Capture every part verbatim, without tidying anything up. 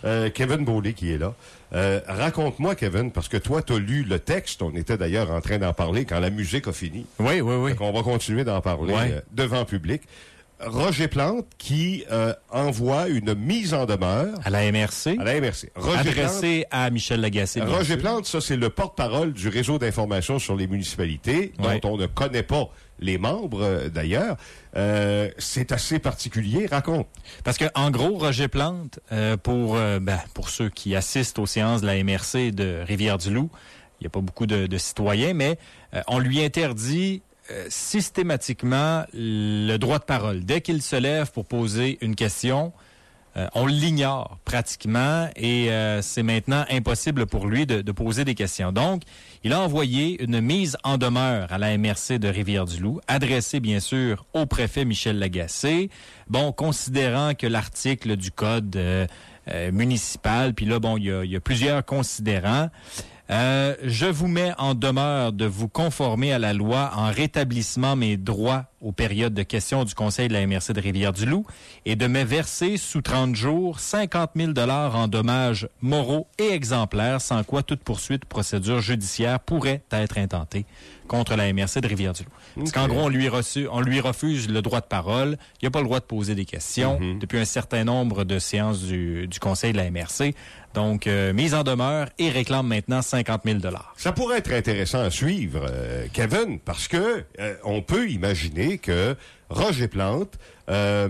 euh, Kevin Beaulieu qui est là. Euh, raconte-moi, Kevin, parce que toi, tu as lu le texte. On était d'ailleurs en train d'en parler quand la musique a fini. Oui, oui, oui. Donc, on va continuer d'en parler ouais. euh, devant public. Roger Plante qui euh, envoie une mise en demeure à la M R C. À la M R C. Roger adressée Plante, à Michel Lagacé. Roger Plante, ça c'est le porte-parole du réseau d'information sur les municipalités, ouais. dont on ne connaît pas les membres euh, d'ailleurs. Euh, c'est assez particulier. Raconte. Parce que en gros, Roger Plante, euh, pour euh, ben, pour ceux qui assistent aux séances de la M R C de Rivière-du-Loup, il n'y a pas beaucoup de, de citoyens, mais euh, on lui interdit Euh, systématiquement le droit de parole. Dès qu'il se lève pour poser une question, euh, on l'ignore pratiquement et euh, c'est maintenant impossible pour lui de, de poser des questions. Donc, il a envoyé une mise en demeure à la M R C de Rivière-du-Loup, adressée bien sûr au préfet Michel Lagacé. Bon, considérant que l'article du code euh, euh, municipal, puis là, bon, il y a, il y a plusieurs considérants. Euh, je vous mets en demeure de vous conformer à la loi en rétablissement mes droits aux périodes de questions du Conseil de la M R C de Rivière-du-Loup et de me verser sous trente jours cinquante mille dollars en dommages moraux et exemplaires, sans quoi toute poursuite ou procédure judiciaire pourrait être intentée contre la M R C de Rivière-du-Loup. Okay. Parce qu'en gros, on lui, reçu, on lui refuse le droit de parole, il n'a pas le droit de poser des questions mm-hmm. depuis un certain nombre de séances du, du Conseil de la M R C. Donc, euh, mise en demeure et réclame maintenant cinquante mille dollars. Ça pourrait être intéressant à suivre, euh, Kevin, parce que euh, on peut imaginer que Roger Plante euh,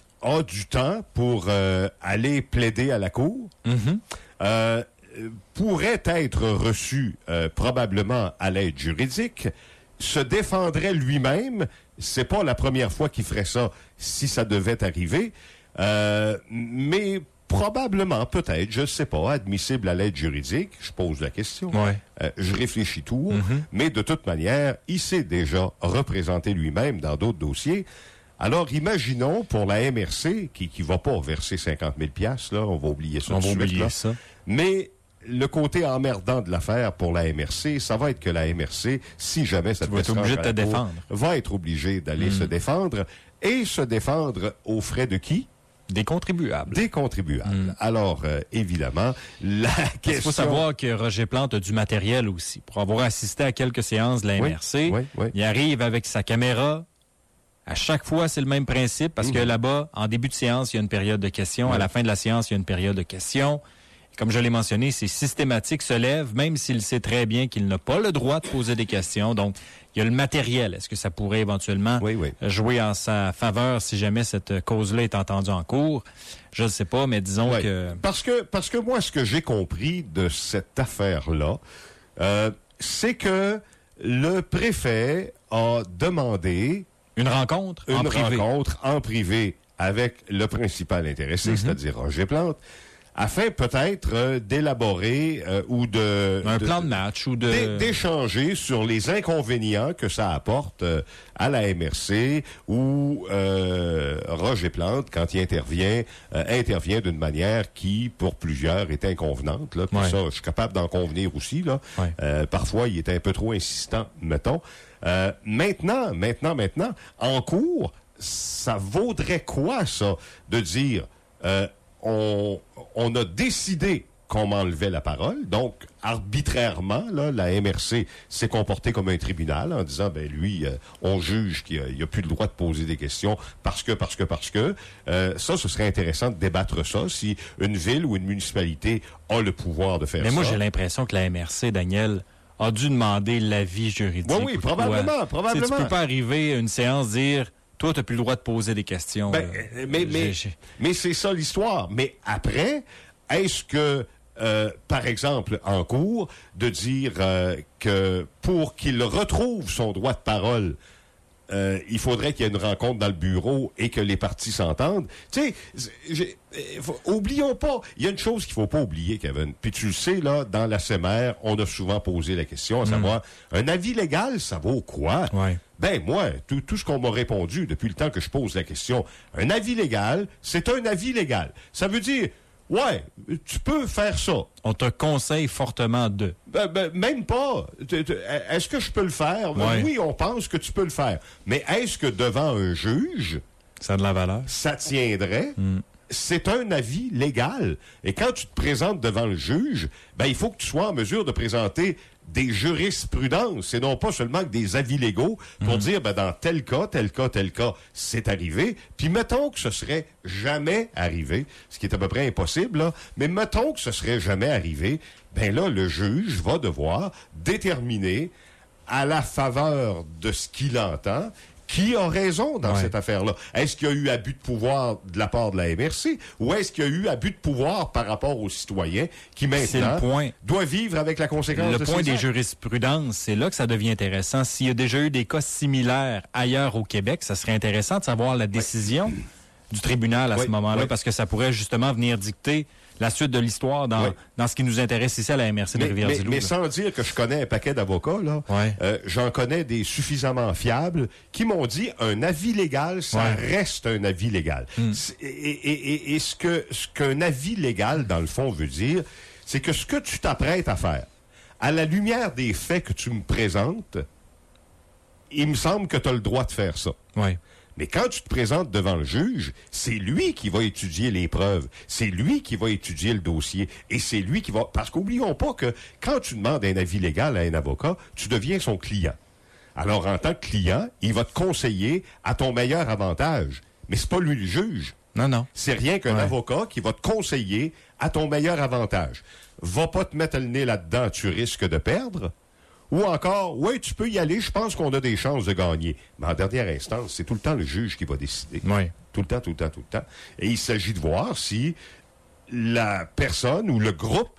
a du temps pour euh, aller plaider à la cour, mm-hmm. euh, pourrait être reçu euh, probablement à l'aide juridique, se défendrait lui-même. C'est pas la première fois qu'il ferait ça si ça devait arriver, euh, mais probablement, peut-être, je ne sais pas, admissible à l'aide juridique. Je pose la question. Ouais. Euh, je réfléchis tout. Mm-hmm. Mais de toute manière, il s'est déjà représenté lui-même dans d'autres dossiers. Alors, imaginons pour la M R C, qui qui va pas verser cinquante mille piastres, là, on va oublier ça. On va suite, oublier là. ça. Mais le côté emmerdant de l'affaire pour la M R C, ça va être que la M R C, si jamais ça va être obligé de te défendre, va être obligé d'aller mmh. se défendre et se défendre aux frais de qui? Des contribuables. Des contribuables. Mmh. Alors, euh, évidemment, la question... Il faut savoir que Roger Plante a du matériel aussi. Pour avoir assisté à quelques séances de la M R C, oui, oui, oui. il arrive avec sa caméra. À chaque fois, c'est le même principe parce mmh. que là-bas, en début de séance, il y a une période de questions. Mmh. À la fin de la séance, il y a une période de questions. Comme je l'ai mentionné, c'est systématique, se lève, même s'il sait très bien qu'il n'a pas le droit de poser des questions. Donc, il y a le matériel. Est-ce que ça pourrait éventuellement oui, oui. jouer en sa faveur si jamais cette cause-là est entendue en cours? Je ne sais pas, mais disons oui. que... Parce que parce que moi, ce que j'ai compris de cette affaire-là, euh, c'est que le préfet a demandé... Une rencontre une en privé. Une rencontre en privé avec le principal intéressé, mm-hmm. c'est-à-dire Roger Plante, afin peut-être euh, d'élaborer euh, ou de... Un de, plan de match ou de... d'échanger sur les inconvénients que ça apporte euh, à la M R C où euh, Roger Plante, quand il intervient, euh, intervient d'une manière qui, pour plusieurs, est inconvenante. Là. Puis ouais. ça, je suis capable d'en convenir aussi. Là. Ouais. Euh, parfois, il est un peu trop insistant, mettons. Euh, maintenant, maintenant, maintenant, en cours, ça vaudrait quoi, ça, de dire... Euh, On, on a décidé qu'on m'enlevait la parole. Donc, arbitrairement, là, la M R C s'est comportée comme un tribunal en disant, ben lui, euh, on juge qu'il n'a plus le droit de poser des questions parce que, parce que, parce que. Euh, ça, ce serait intéressant de débattre ça si une ville ou une municipalité a le pouvoir de faire Mais ça. Mais moi, j'ai l'impression que la M R C, Daniel, a dû demander l'avis juridique. Oui, oui, probablement, probablement. Tu peux pas arriver à une séance dire... Toi, tu n'as plus le droit de poser des questions. Ben, euh, mais mais, mais c'est ça l'histoire. Mais après, est-ce que, euh, par exemple, en cours, de dire euh, que pour qu'il retrouve son droit de parole, euh, il faudrait qu'il y ait une rencontre dans le bureau et que les parties s'entendent. Tu sais, oublions pas, il y a une chose qu'il faut pas oublier, Kevin. Puis tu le sais, là, dans la C M R, on a souvent posé la question, à mmh. savoir, un avis légal, ça vaut quoi? Ouais. Ben, moi, tout, tout ce qu'on m'a répondu depuis le temps que je pose la question, un avis légal, c'est un avis légal. Ça veut dire, ouais, tu peux faire ça. On te conseille fortement de. Ben, ben, même pas. Est-ce que je peux le faire? Ouais. Oui, on pense que tu peux le faire. Mais est-ce que devant un juge... Ça a de la valeur. Ça tiendrait? Mm. c'est un avis légal. Et quand tu te présentes devant le juge, ben, il faut que tu sois en mesure de présenter des jurisprudences et non pas seulement que des avis légaux pour mmh. dire, ben, dans tel cas, tel cas, tel cas, c'est arrivé. Puis mettons que ce serait jamais arrivé, ce qui est à peu près impossible, là, mais mettons que ce serait jamais arrivé, ben là, le juge va devoir déterminer à la faveur de ce qu'il entend, qui a raison dans ouais. cette affaire-là? Est-ce qu'il y a eu abus de pouvoir de la part de la M R C ou est-ce qu'il y a eu abus de pouvoir par rapport aux citoyens qui maintenant doivent vivre avec la conséquence le de point ces des actes? Jurisprudences, c'est là que ça devient intéressant. S'il y a déjà eu des cas similaires ailleurs au Québec, ça serait intéressant de savoir la décision ouais. du tribunal à ouais. ce moment-là, ouais. parce que ça pourrait justement venir dicter la suite de l'histoire dans, oui. dans ce qui nous intéresse ici à la M R C de Rivière-du-Loup. Mais, mais sans dire que je connais un paquet d'avocats, là, ouais. euh, j'en connais des suffisamment fiables qui m'ont dit un avis légal, ça ouais. reste un avis légal. Mm. Et, et, et, et ce que ce qu'un avis légal, dans le fond, veut dire, c'est que ce que tu t'apprêtes à faire, à la lumière des faits que tu me présentes, il me semble que tu as le droit de faire ça. Ouais. Mais quand tu te présentes devant le juge, c'est lui qui va étudier les preuves. C'est lui qui va étudier le dossier. Et c'est lui qui va... Parce qu'oublions pas que quand tu demandes un avis légal à un avocat, tu deviens son client. Alors, en tant que client, il va te conseiller à ton meilleur avantage. Mais c'est pas lui le juge. Non, non. C'est rien qu'un ouais. avocat qui va te conseiller à ton meilleur avantage. Va pas te mettre le nez là-dedans, tu risques de perdre. Ou encore, oui, tu peux y aller, je pense qu'on a des chances de gagner. Mais en dernière instance, c'est tout le temps le juge qui va décider. Oui. Tout le temps, tout le temps, tout le temps. Et il s'agit de voir si la personne ou le groupe,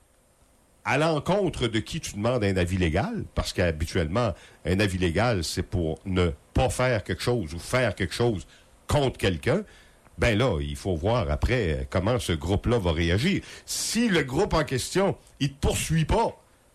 à l'encontre de qui tu demandes un avis légal, parce qu'habituellement, un avis légal, c'est pour ne pas faire quelque chose ou faire quelque chose contre quelqu'un, ben là, il faut voir après comment ce groupe-là va réagir. Si le groupe en question, il te poursuit pas,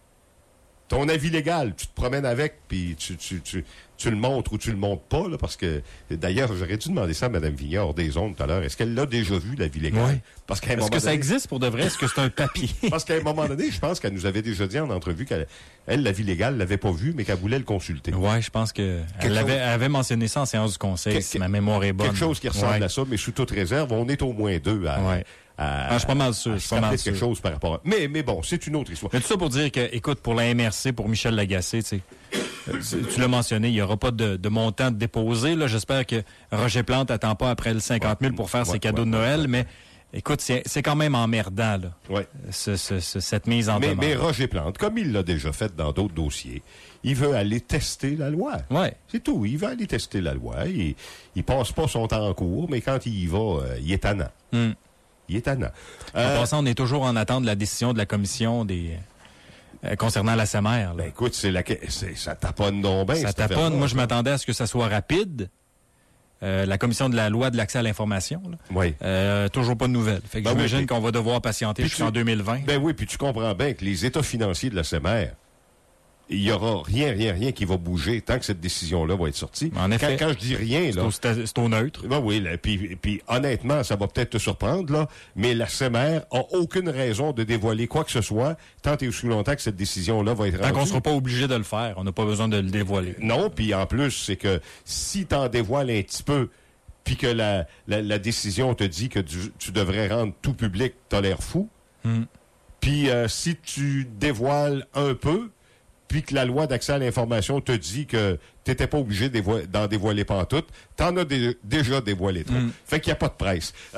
ton avis légal, tu te promènes avec, puis tu, tu, tu, tu le montres ou tu le montres pas, là, parce que, d'ailleurs, j'aurais dû demander ça à Mme Vignard des Ondes tout à l'heure. Est-ce qu'elle l'a déjà vu, l'avis légal? Oui. Parce qu'à un Est-ce moment que ça donné, existe pour de vrai? Est-ce que c'est un papier? Parce qu'à un moment donné, je pense qu'elle nous avait déjà dit en entrevue qu'elle, elle, l'avis légal, l'avait pas vu, mais qu'elle voulait le consulter. Oui, je pense qu'elle avait, elle avait mentionné ça en séance du conseil, que, si ma mémoire est bonne. Quelque chose qui ressemble ouais. à ça, mais sous toute réserve, on est au moins deux à... Ouais. À, ah, je suis pas mal sûr. Je suis pas mal sûr. quelque chose par rapport à... Mais, mais bon, c'est une autre histoire. Mais tout ça pour dire que, écoute, pour la M R C, pour Michel Lagacé, tu sais, tu l'as mentionné, il n'y aura pas de, de montant de déposé. Là. J'espère que Roger Plante n'attend pas après le cinquante mille pour faire ouais, ses cadeaux ouais, de Noël, ouais, ouais. mais écoute, c'est, c'est quand même emmerdant, là, ouais. ce, ce, ce, cette mise en mais, demeure. Mais Roger Plante, comme il l'a déjà fait dans d'autres dossiers, il veut aller tester la loi. Ouais. C'est tout. Il veut aller tester la loi. Il, il passe pas son temps en cours, mais quand il y va, euh, il est tannant. Mm. Il est tannant. Euh, en passant, on est toujours en attente de la décision de la commission des euh, concernant la S M R. Ben écoute, c'est la, c'est, ça taponne donc bien. Ça taponne. Moi, je m'attendais à ce que ça soit rapide. Euh, la commission de la loi de l'accès à l'information. Là. Oui. Euh, toujours pas de nouvelles. Fait que ben j'imagine oui, qu'on va devoir patienter jusqu'en tu, deux mille vingt. Ben oui, puis tu comprends bien que les états financiers de la S M R, il n'y aura rien, rien, rien qui va bouger tant que cette décision-là va être sortie. En effet. Quand, quand je dis rien, c'est là... Au, c'est au neutre. Ben oui, là, puis, puis honnêtement, ça va peut-être te surprendre, là, mais la S M R a aucune raison de dévoiler quoi que ce soit tant et aussi longtemps que cette décision-là va être rendue. Tant qu'on ne sera pas obligé de le faire, on n'a pas besoin de le dévoiler. Non, puis en plus, c'est que si tu en dévoiles un petit peu, puis que la, la, la décision te dit que tu, tu devrais rendre tout public, t'as l'air fou. Mm. Puis euh, si tu dévoiles un peu, puis que la loi d'accès à l'information te dit que tu n'étais pas obligé d'en dévoiler pantoute, t'en as dé- déjà dévoilé trop. Mm. Fait qu'il n'y a pas de presse.